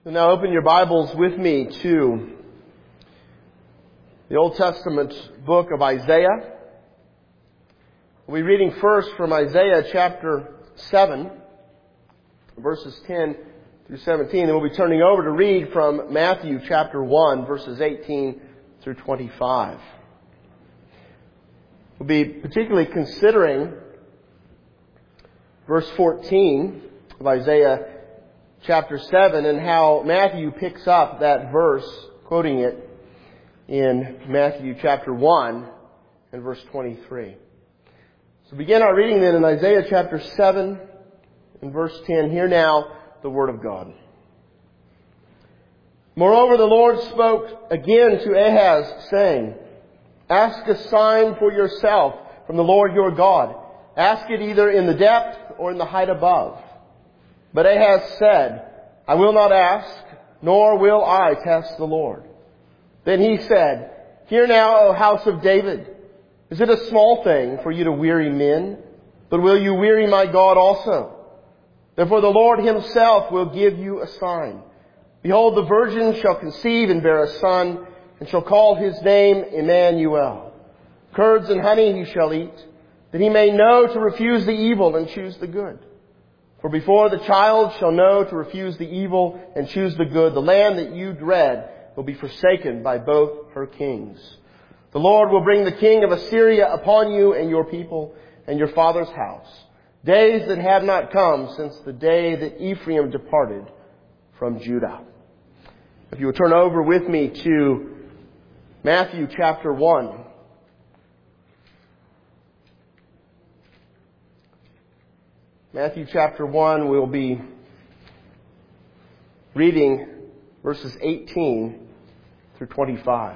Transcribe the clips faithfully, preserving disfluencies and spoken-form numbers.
So now open your Bibles with me to the Old Testament book of Isaiah. We'll be reading first from Isaiah chapter seven, verses ten through seventeen. Then we'll be turning over to read from Matthew chapter one, verses eighteen through twenty-five. We'll be particularly considering verse fourteen of Isaiah chapter seven and how Matthew picks up that verse, quoting it in Matthew chapter one and verse twenty-three. So begin our reading then in Isaiah chapter seven and verse ten. Hear now the word of God. Moreover, the Lord spoke again to Ahaz, saying, Ask a sign for yourself from the Lord your God. Ask it either in the depth or in the height above. But Ahaz said, I will not ask, nor will I test the Lord. Then he said, Hear now, O house of David. Is it a small thing for you to weary men? But will you weary my God also? Therefore the Lord himself will give you a sign. Behold, the virgin shall conceive and bear a son, and shall call his name Emmanuel. Curds and honey he shall eat, that he may know to refuse the evil and choose the good. For before the child shall know to refuse the evil and choose the good, the land that you dread will be forsaken by both her kings. The Lord will bring the king of Assyria upon you and your people and your father's house, days that have not come since the day that Ephraim departed from Judah. If you will turn over with me to Matthew chapter one. Matthew chapter one, we'll be reading verses eighteen through twenty-five.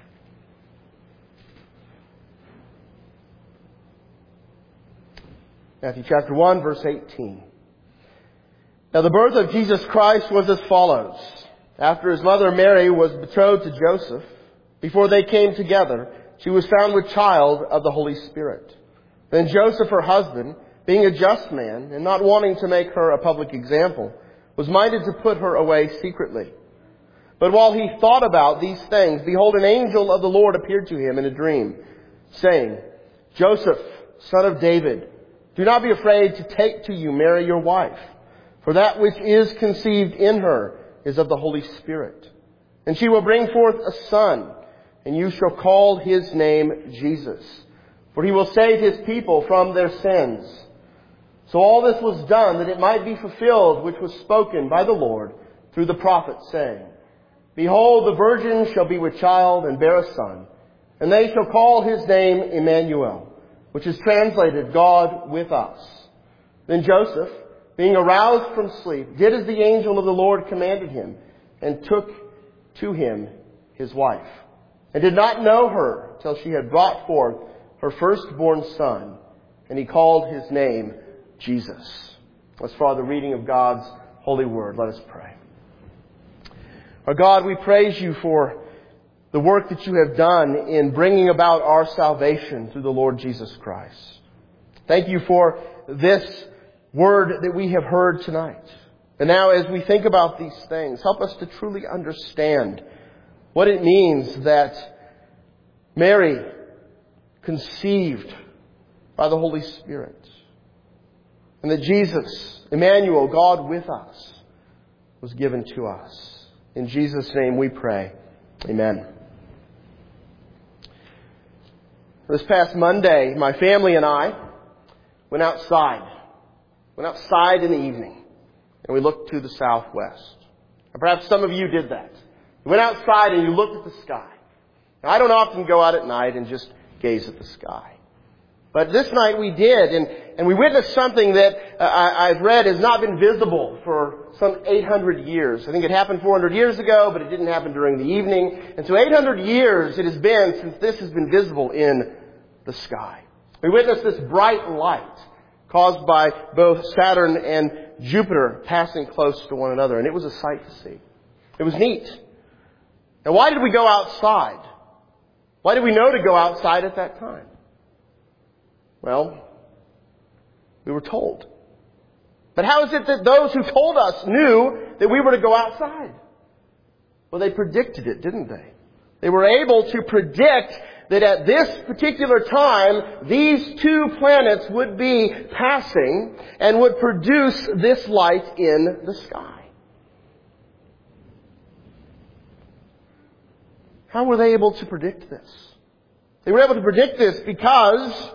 Matthew chapter one, verse eighteen. Now the birth of Jesus Christ was as follows. After his mother Mary was betrothed to Joseph, before they came together, she was found with child of the Holy Spirit. Then Joseph, her husband, being a just man, and not wanting to make her a public example, was minded to put her away secretly. But while he thought about these things, behold, an angel of the Lord appeared to him in a dream, saying, Joseph, son of David, do not be afraid to take to you Mary your wife, for that which is conceived in her is of the Holy Spirit. And she will bring forth a son, and you shall call his name Jesus, for he will save his people from their sins. So all this was done that it might be fulfilled which was spoken by the Lord through the prophet, saying, Behold, the virgin shall be with child and bear a son, and they shall call his name Emmanuel, which is translated God with us. Then Joseph, being aroused from sleep, did as the angel of the Lord commanded him, and took to him his wife, and did not know her till she had brought forth her firstborn son, and he called his name Jesus. As for the reading of God's holy word, let us pray. Our God, we praise you for the work that you have done in bringing about our salvation through the Lord Jesus Christ. Thank you for this word that we have heard tonight. And now as we think about these things, help us to truly understand what it means that Mary conceived by the Holy Spirit, and that Jesus, Emmanuel, God with us, was given to us. In Jesus' name we pray. Amen. This past Monday, my family and I went outside. Went outside in the evening, and we looked to the southwest. And perhaps some of you did that. You went outside and you looked at the sky. Now, I don't often go out at night and just gaze at the sky. But this night we did, and, and we witnessed something that uh, I, I've read has not been visible for some eight hundred years. I think it happened four hundred years ago, but it didn't happen during the evening. And so eight hundred years it has been since this has been visible in the sky. We witnessed this bright light caused by both Saturn and Jupiter passing close to one another. And it was a sight to see. It was neat. Now, why did we go outside? Why did we know to go outside at that time? Well, we were told. But how is it that those who told us knew that we were to go outside? Well, they predicted it, didn't they? They were able to predict that at this particular time, these two planets would be passing and would produce this light in the sky. How were they able to predict this? They were able to predict this because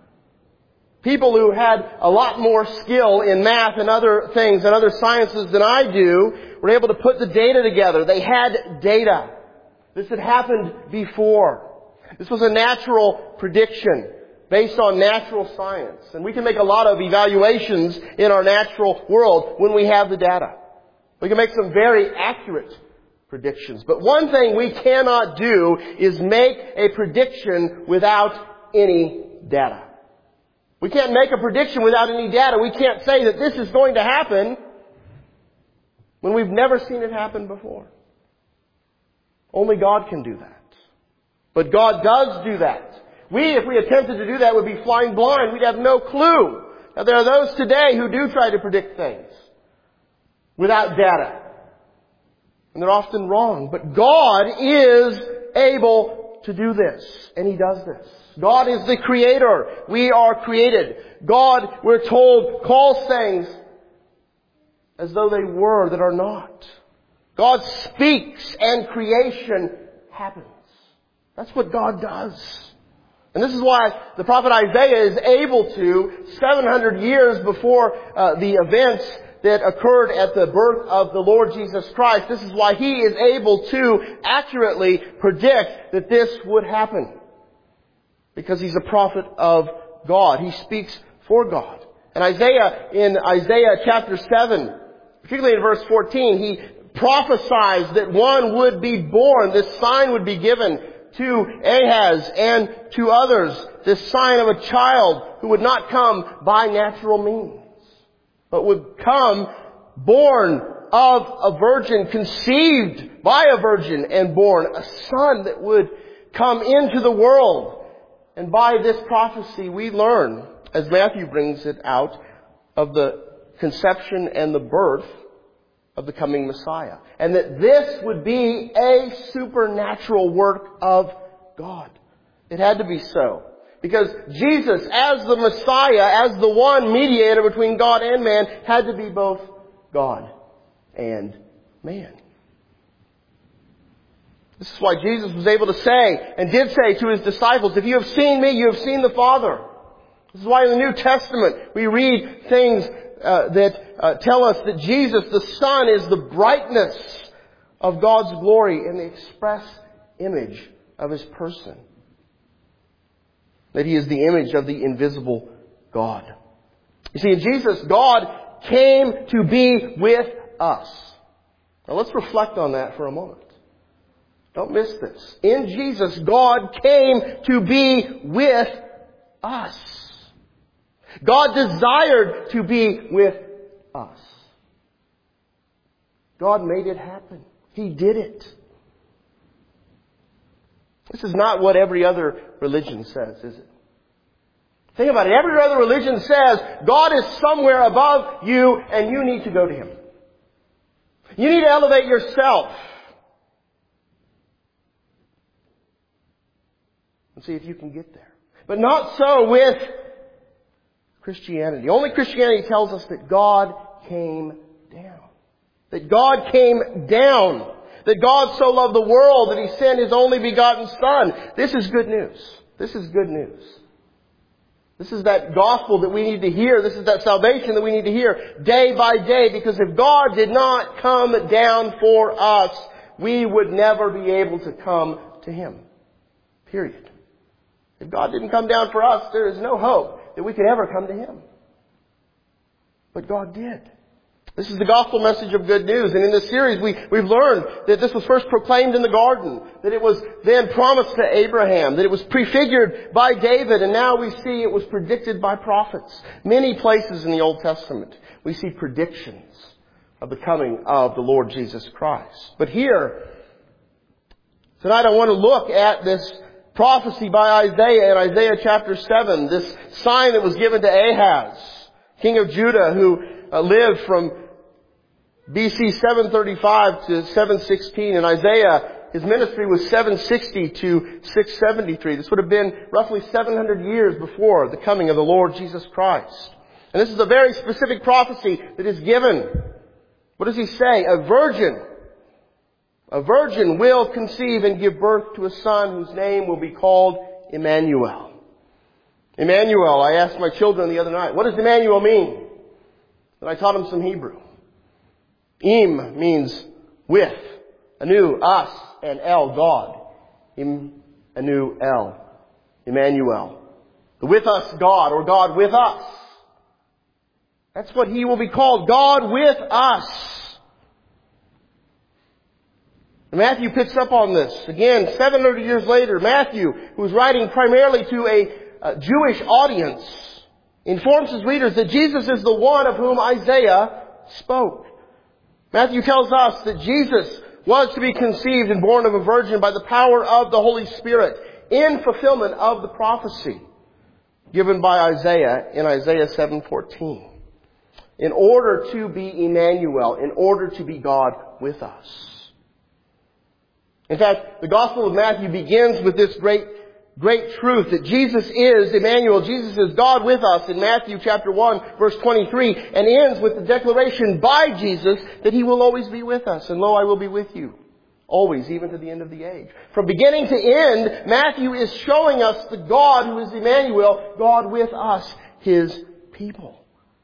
people who had a lot more skill in math and other things and other sciences than I do were able to put the data together. They had data. This had happened before. This was a natural prediction based on natural science. And we can make a lot of evaluations in our natural world when we have the data. We can make some very accurate predictions. But one thing we cannot do is make a prediction without any data. We can't make a prediction without any data. We can't say that this is going to happen when we've never seen it happen before. Only God can do that. But God does do that. We, if we attempted to do that, would be flying blind. We'd have no clue. Now, there are those today who do try to predict things without data. And they're often wrong. But God is able to do this. And He does this. God is the Creator. We are created. God, we're told, calls things as though they were that are not. God speaks and creation happens. That's what God does. And this is why the prophet Isaiah is able to, seven hundred years before uh, the events that occurred at the birth of the Lord Jesus Christ, this is why he is able to accurately predict that this would happen. Because he's a prophet of God. He speaks for God. And Isaiah, in Isaiah chapter seven, particularly in verse fourteen, he prophesies that one would be born. This sign would be given to Ahaz and to others. This sign of a child who would not come by natural means, but would come born of a virgin, conceived by a virgin and born. A son that would come into the world. And by this prophecy we learn, as Matthew brings it out, of the conception and the birth of the coming Messiah. And that this would be a supernatural work of God. It had to be so. Because Jesus, as the Messiah, as the one mediator between God and man, had to be both God and man. This is why Jesus was able to say, and did say to His disciples, if you have seen me, you have seen the Father. This is why in the New Testament we read things uh, that uh, tell us that Jesus, the Son, is the brightness of God's glory and the express image of His person. That He is the image of the invisible God. You see, in Jesus, God came to be with us. Now let's reflect on that for a moment. Don't miss this. In Jesus, God came to be with us. God desired to be with us. God made it happen. He did it. This is not what every other religion says, is it? Think about it. Every other religion says God is somewhere above you and you need to go to Him. You need to elevate yourself. And see if you can get there. But not so with Christianity. Only Christianity tells us that God came down. That God came down. That God so loved the world that He sent His only begotten Son. This is good news. This is good news. This is that gospel that we need to hear. This is that salvation that we need to hear day by day. Because if God did not come down for us, we would never be able to come to Him. Period. If God didn't come down for us, there is no hope that we could ever come to Him. But God did. This is the gospel message of good news. And in this series, we, we've learned that this was first proclaimed in the garden. That it was then promised to Abraham. That it was prefigured by David. And now we see it was predicted by prophets. Many places in the Old Testament, we see predictions of the coming of the Lord Jesus Christ. But here, tonight I want to look at this prophecy by Isaiah in Isaiah chapter seven. This sign that was given to Ahaz, king of Judah, who uh, lived from B C seven thirty-five to seven sixteen. And Isaiah, his ministry was seven sixty to six seventy-three. This would have been roughly seven hundred years before the coming of the Lord Jesus Christ. And this is a very specific prophecy that is given. What does he say? A virgin, a virgin will conceive and give birth to a son whose name will be called Emmanuel. Emmanuel, I asked my children the other night, what does Emmanuel mean? And I taught them some Hebrew. Em means with, anu, us, and El, God. Em, anu, El, Emmanuel. The with us God, or God with us. That's what he will be called, God with us. And Matthew picks up on this. Again, seven hundred years later, Matthew, who's writing primarily to a, a Jewish audience, informs his readers that Jesus is the one of whom Isaiah spoke. Matthew tells us that Jesus was to be conceived and born of a virgin by the power of the Holy Spirit in fulfillment of the prophecy given by Isaiah in Isaiah seven fourteen. In order to be Emmanuel, in order to be God with us. In fact, the Gospel of Matthew begins with this great, great truth that Jesus is Emmanuel. Jesus is God with us in Matthew chapter one, verse twenty-three, and ends with the declaration by Jesus that He will always be with us. And lo, I will be with you. Always, even to the end of the age. From beginning to end, Matthew is showing us the God who is Emmanuel, God with us, His people.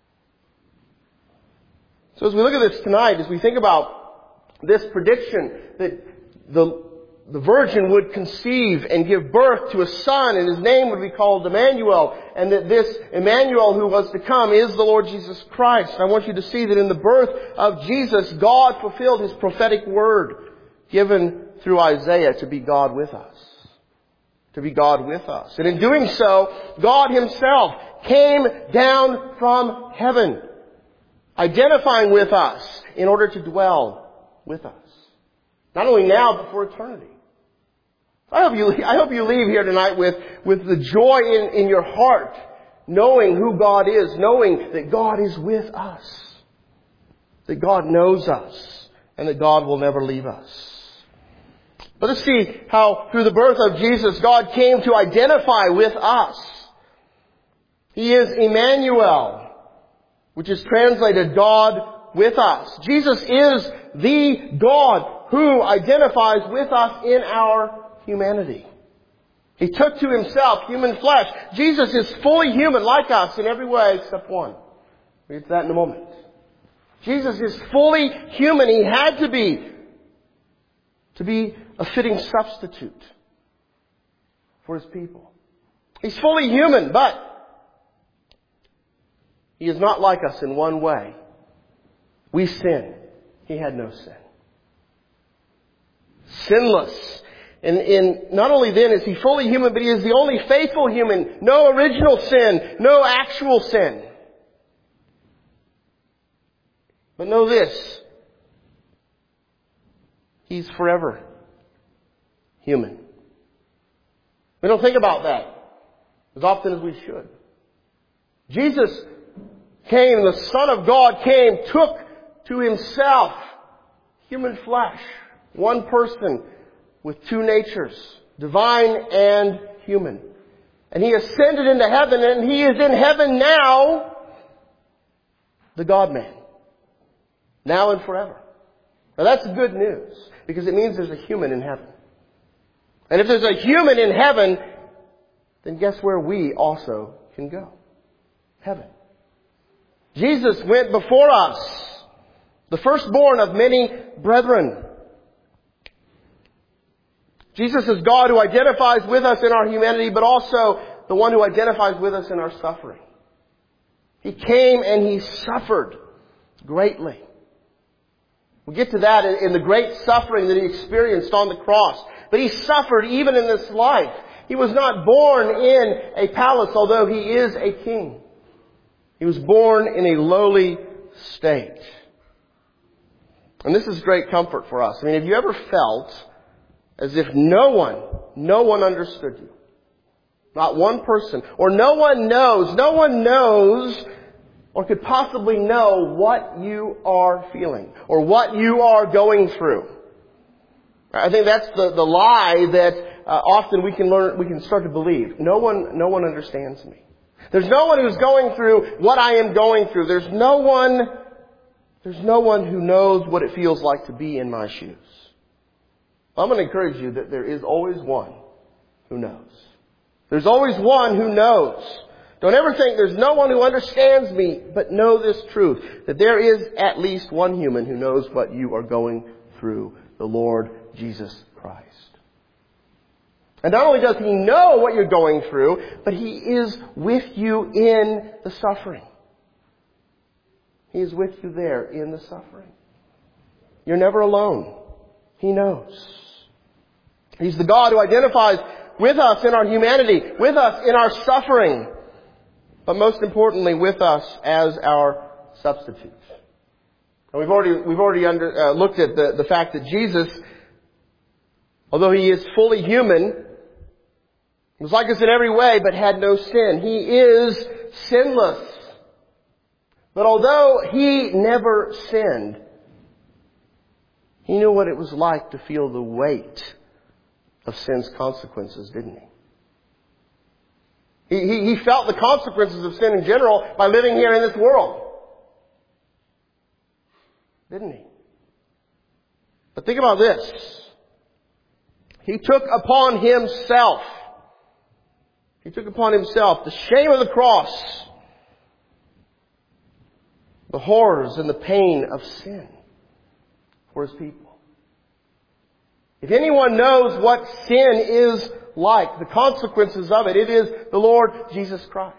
So as we look at this tonight, as we think about this prediction that the, the virgin would conceive and give birth to a son and his name would be called Emmanuel, and that this Emmanuel who was to come is the Lord Jesus Christ. I want you to see that in the birth of Jesus, God fulfilled His prophetic word given through Isaiah to be God with us. To be God with us. And in doing so, God Himself came down from heaven, identifying with us in order to dwell with us. Not only now, but for eternity. I hope you, I hope you leave here tonight with, with the joy in, in your heart, knowing who God is, knowing that God is with us. That God knows us, and that God will never leave us. Let us see how through the birth of Jesus, God came to identify with us. He is Emmanuel, which is translated God with us. Jesus is the God who identifies with us in our humanity. He took to Himself human flesh. Jesus is fully human like us in every way except one. We'll get to that in a moment. Jesus is fully human. He had to be to be a fitting substitute for His people. He's fully human, but He is not like us in one way. We sin. He had no sin. Sinless. And in, not only then is He fully human, but He is the only faithful human. No original sin. No actual sin. But know this. He's forever human. We don't think about that as often as we should. Jesus came, the Son of God came, took to Himself human flesh. One person with two natures, divine and human. And He ascended into heaven, and He is in heaven now, the God-man. Now and forever. Now that's good news, because it means there's a human in heaven. And if there's a human in heaven, then guess where we also can go? Heaven. Jesus went before us, the firstborn of many brethren. Jesus is God who identifies with us in our humanity, but also the one who identifies with us in our suffering. He came and He suffered greatly. We'll get to that in the great suffering that He experienced on the cross. But He suffered even in this life. He was not born in a palace, although He is a king. He was born in a lowly state. And this is great comfort for us. I mean, have you ever felt as if no one, no one understood you? Not one person. Or no one knows, no one knows or could possibly know what you are feeling or what you are going through. I think that's the, the lie that uh, often we can learn, we can start to believe. No one, no one understands me. There's no one who's going through what I am going through. There's no one, there's no one who knows what it feels like to be in my shoes. I'm going to encourage you that there is always one who knows. There's always one who knows. Don't ever think there's no one who understands me, but know this truth, that there is at least one human who knows what you are going through, the Lord Jesus Christ. And not only does He know what you're going through, but He is with you in the suffering. He is with you there in the suffering. You're never alone. He knows. He's the God who identifies with us in our humanity, with us in our suffering, but most importantly, with us as our substitute. And we've already, we've already under, uh, looked at the, the fact that Jesus, although He is fully human, was like us in every way, but had no sin. He is sinless. But although He never sinned, He knew what it was like to feel the weight of sin's consequences, didn't He? He, he, he felt the consequences of sin in general by living here in this world. Didn't He? But think about this. He took upon Himself, He took upon Himself the shame of the cross, the horrors and the pain of sin for His people. If anyone knows what sin is like, the consequences of it, it is the Lord Jesus Christ.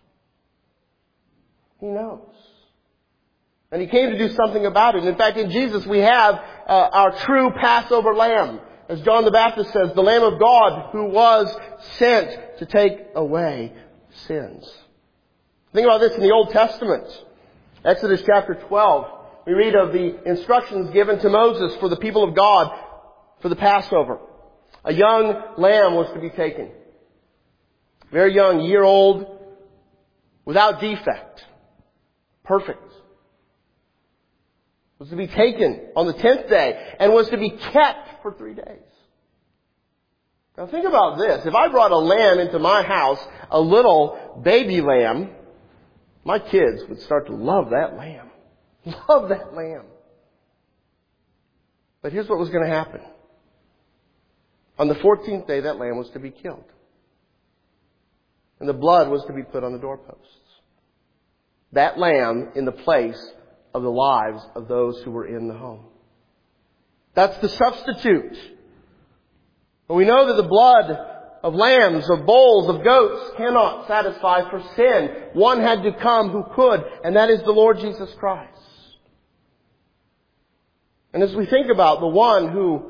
He knows. And He came to do something about it. And in fact, in Jesus we have uh, our true Passover Lamb. As John the Baptist says, the Lamb of God who was sent to take away sins. Think about this in the Old Testament. Exodus chapter twelve. We read of the instructions given to Moses for the people of God for the Passover. A young lamb was to be taken. Very young, year old, without defect. Perfect. Was to be taken on the tenth day and was to be kept for three days. Now think about this. If I brought a lamb into my house, a little baby lamb, my kids would start to love that lamb. Love that lamb. But here's what was going to happen. On the fourteenth day, that lamb was to be killed. And the blood was to be put on the doorposts. That lamb in the place of the lives of those who were in the home. That's the substitute. But we know that the blood of lambs, of bulls, of goats cannot satisfy for sin. One had to come who could, and that is the Lord Jesus Christ. And as we think about the one who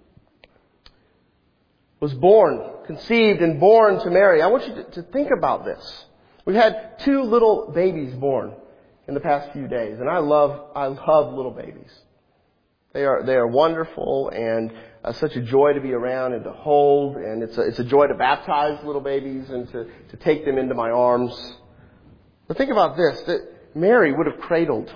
was born, conceived and born to Mary, I want you to, to think about this. We've had two little babies born in the past few days, and I love, I love little babies. They are, they are wonderful and uh, such a joy to be around and to hold, and it's a, it's a joy to baptize little babies and to, to take them into my arms. But think about this, that Mary would have cradled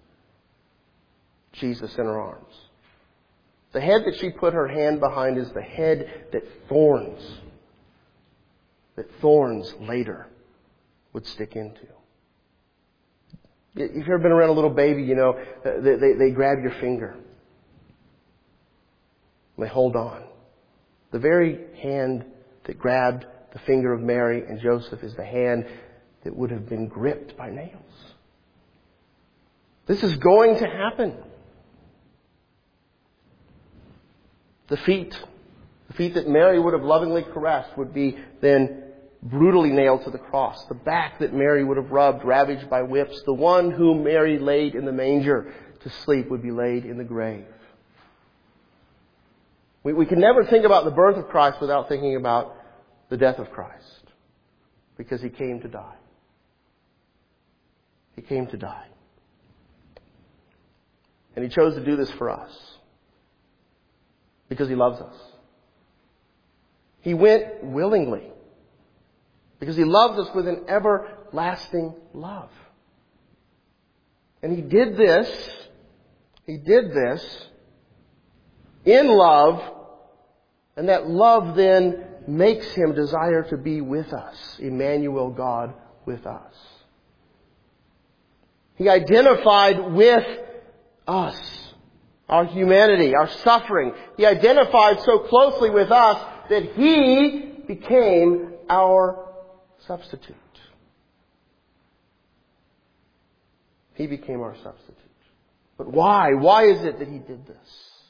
Jesus in her arms. The head that she put her hand behind is the head that thorns, that thorns later would stick into. If you've ever been around a little baby, you know, they, they, they grab your finger. And they hold on. The very hand that grabbed the finger of Mary and Joseph is the hand that would have been gripped by nails. This is going to happen. The feet, the feet that Mary would have lovingly caressed would be then brutally nailed to the cross. The back that Mary would have rubbed, ravaged by whips. The one whom Mary laid in the manger to sleep would be laid in the grave. We, we can never think about the birth of Christ without thinking about the death of Christ. Because He came to die. He came to die. And He chose to do this for us. Because He loves us. He went willingly. Because He loves us with an everlasting love. And He did this, He did this in love, and that love then makes Him desire to be with us. Emmanuel, God with us. He identified with us, our humanity, our suffering. He identified so closely with us that He became our substitute. He became our substitute. But why? Why is it that He did this?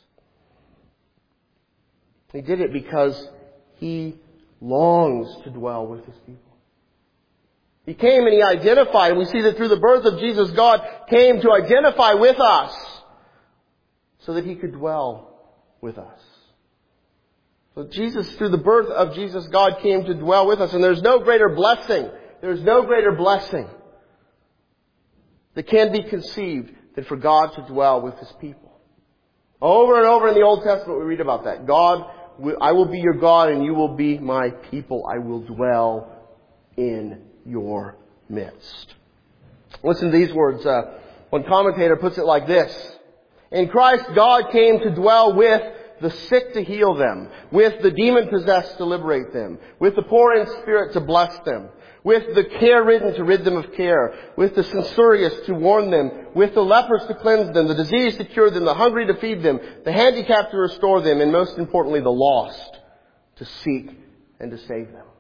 He did it because He longs to dwell with His people. He came and He identified. We see that through the birth of Jesus, God came to identify with us so that He could dwell with us. So Jesus, through the birth of Jesus, God came to dwell with us. And there's no greater blessing. There's no greater blessing that can be conceived than for God to dwell with His people. Over and over in the Old Testament we read about that. God, I will be your God and you will be my people. I will dwell in your midst. Listen to these words. Uh, one commentator puts it like this. In Christ, God came to dwell with the sick to heal them, with the demon-possessed to liberate them, with the poor in spirit to bless them, with the care-ridden to rid them of care, with the censorious to warn them, with the lepers to cleanse them, the diseased to cure them, the hungry to feed them, the handicapped to restore them, and most importantly, the lost to seek and to save them.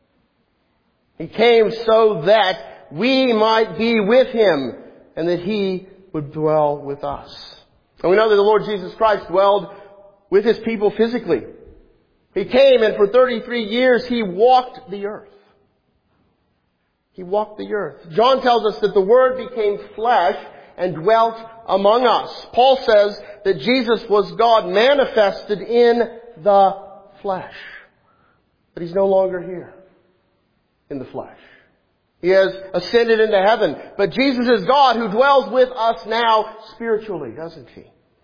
He came so that we might be with Him and that He would dwell with us. And we know that the Lord Jesus Christ dwelled with His people physically. He came and for thirty-three years He walked the earth. He walked the earth. John tells us that the Word became flesh and dwelt among us. Paul says that Jesus was God manifested in the flesh. But He's no longer here in the flesh. He has ascended into heaven. But Jesus is God who dwells with us now spiritually, doesn't He?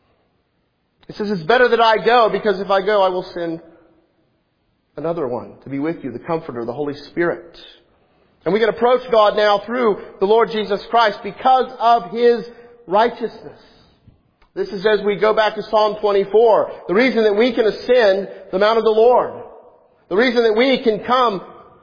He says, it's better that I go, because if I go, I will send another one to be with you, the Comforter, the Holy Spirit. And we can approach God now through the Lord Jesus Christ because of His righteousness. This is as we go back to Psalm twenty-four. The reason that we can ascend the Mount of the Lord. The reason that we can come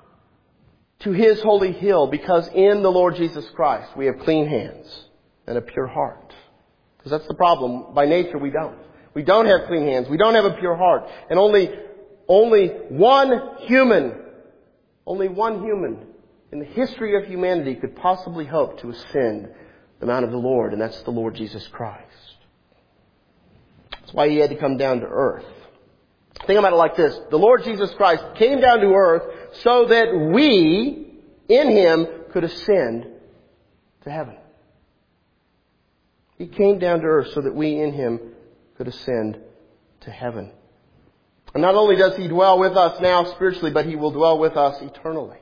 to His holy hill, because in the Lord Jesus Christ we have clean hands and a pure heart. Because that's the problem. By nature we don't. We don't have clean hands. We don't have a pure heart. And only, only one human, only one human in the history of humanity could possibly hope to ascend the Mount of the Lord, and that's the Lord Jesus Christ. That's why He had to come down to earth. Think about it like this. The Lord Jesus Christ came down to earth so that we, in Him, could ascend to heaven. He came down to earth so that we, in Him, could ascend to heaven. And not only does He dwell with us now spiritually, but He will dwell with us eternally.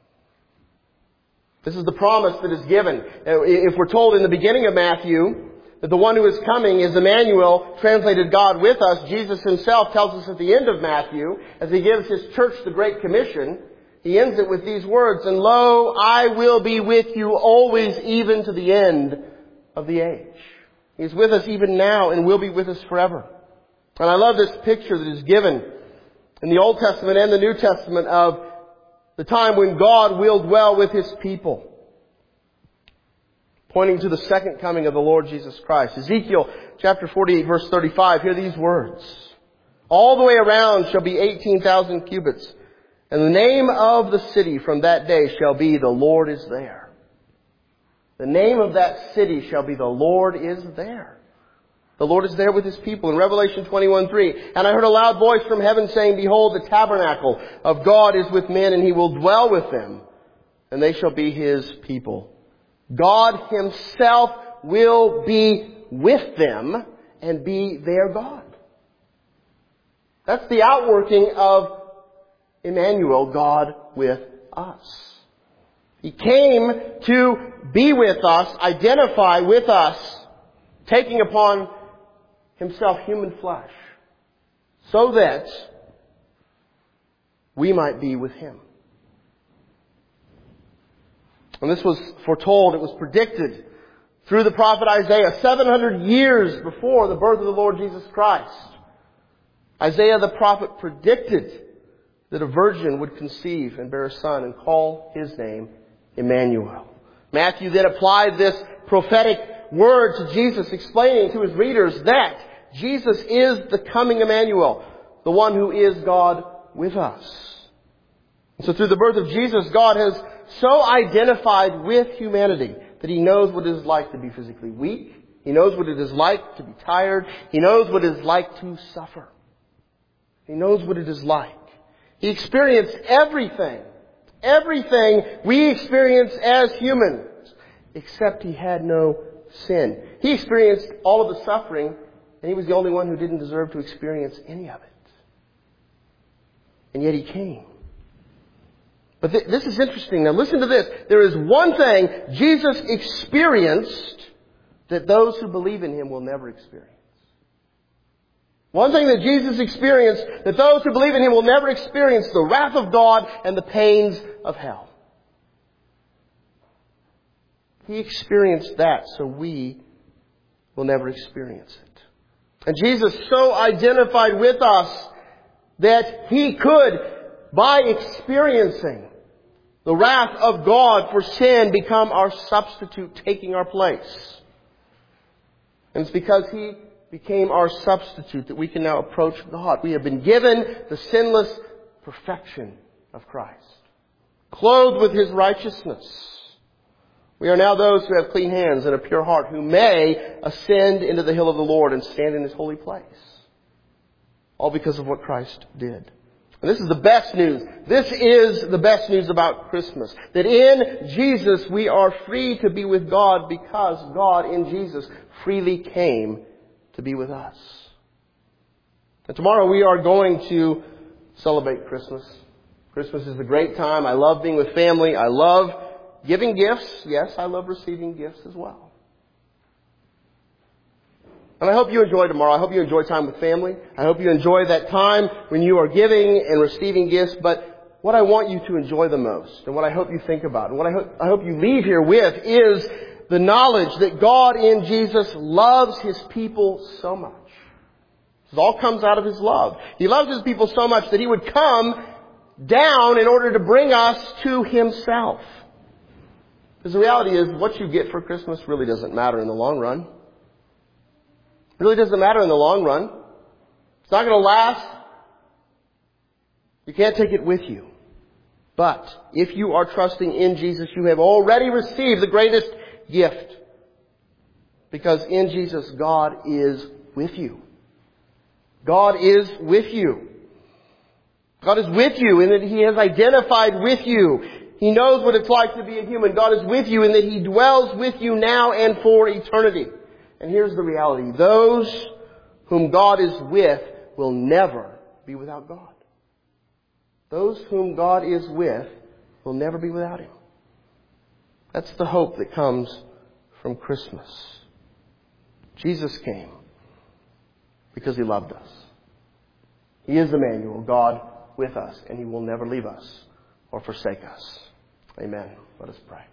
This is the promise that is given. If we're told in the beginning of Matthew that the one who is coming is Emmanuel, translated God with us, Jesus Himself tells us at the end of Matthew, as He gives His church the Great Commission, He ends it with these words, and lo, I will be with you always, even to the end of the age. He's with us even now and will be with us forever. And I love this picture that is given in the Old Testament and the New Testament of the time when God will dwell with His people. Pointing to the second coming of the Lord Jesus Christ. Ezekiel chapter forty-eight verse thirty-five, hear these words. All the way around shall be eighteen thousand cubits, and the name of the city from that day shall be, the Lord is there. The name of that city shall be, the Lord is there. The Lord is there with His people. In Revelation twenty-one three, and I heard a loud voice from heaven saying, behold, the tabernacle of God is with men, and He will dwell with them, and they shall be His people. God Himself will be with them and be their God. That's the outworking of Emmanuel, God with us. He came to be with us, identify with us, taking upon Himself human flesh, so that we might be with Him. And this was foretold, it was predicted through the prophet Isaiah, seven hundred years before the birth of the Lord Jesus Christ. Isaiah the prophet predicted that a virgin would conceive and bear a son and call his name Emmanuel. Matthew then applied this prophetic word to Jesus, explaining to his readers that Jesus is the coming Emmanuel, the one who is God with us. And so through the birth of Jesus, God has so identified with humanity that He knows what it is like to be physically weak. He knows what it is like to be tired. He knows what it is like to suffer. He knows what it is like. He experienced everything, everything we experience as humans, except He had no sin. He experienced all of the suffering, and He was the only one who didn't deserve to experience any of it. And yet He came. But th- this is interesting. Now listen to this. There is one thing Jesus experienced that those who believe in Him will never experience. One thing that Jesus experienced that those who believe in Him will never experience: the wrath of God and the pains of hell. He experienced that, so we will never experience it. And Jesus so identified with us that He could, by experiencing the wrath of God for sin, become our substitute, taking our place. And it's because He became our substitute that we can now approach God. We have been given the sinless perfection of Christ, clothed with His righteousness. We are now those who have clean hands and a pure heart, who may ascend into the hill of the Lord and stand in His holy place. All because of what Christ did. And this is the best news. This is the best news about Christmas. That in Jesus we are free to be with God, because God in Jesus freely came to be with us. And tomorrow we are going to celebrate Christmas. Christmas is the great time. I love being with family. I love giving gifts. Yes, I love receiving gifts as well. And I hope you enjoy tomorrow. I hope you enjoy time with family. I hope you enjoy that time when you are giving and receiving gifts. But what I want you to enjoy the most, and what I hope you think about, and what I hope, I hope you leave here with, is the knowledge that God in Jesus loves His people so much. This all comes out of His love. He loves His people so much that He would come down in order to bring us to Himself. Because the reality is, what you get for Christmas really doesn't matter in the long run. It really doesn't matter in the long run. It's not going to last. You can't take it with you. But if you are trusting in Jesus, you have already received the greatest gift. Because in Jesus, God is with you. God is with you. God is with you in that He has identified with you. He knows what it's like to be a human. God is with you in that He dwells with you now and for eternity. And here's the reality. Those whom God is with will never be without God. Those whom God is with will never be without Him. That's the hope that comes from Christmas. Jesus came because He loved us. He is Emmanuel, God with us, and He will never leave us or forsake us. Amen. Let us pray.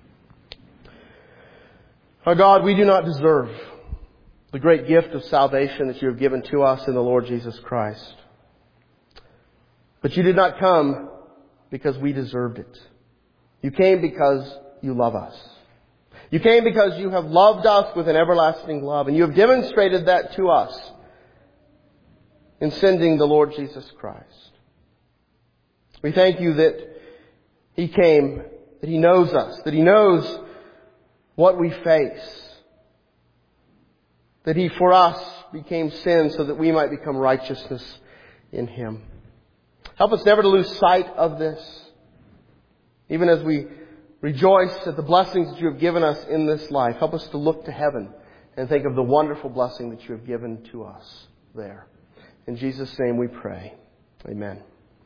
Our God, we do not deserve the great gift of salvation that You have given to us in the Lord Jesus Christ. But You did not come because we deserved it. You came because You love us. You came because You have loved us with an everlasting love, and You have demonstrated that to us in sending the Lord Jesus Christ. We thank You that He came, that He knows us, that He knows what we face, that He for us became sin so that we might become righteousness in Him. Help us never to lose sight of this, even as we rejoice at the blessings that You have given us in this life. Help us to look to heaven and think of the wonderful blessing that You have given to us there. In Jesus' name we pray. Amen.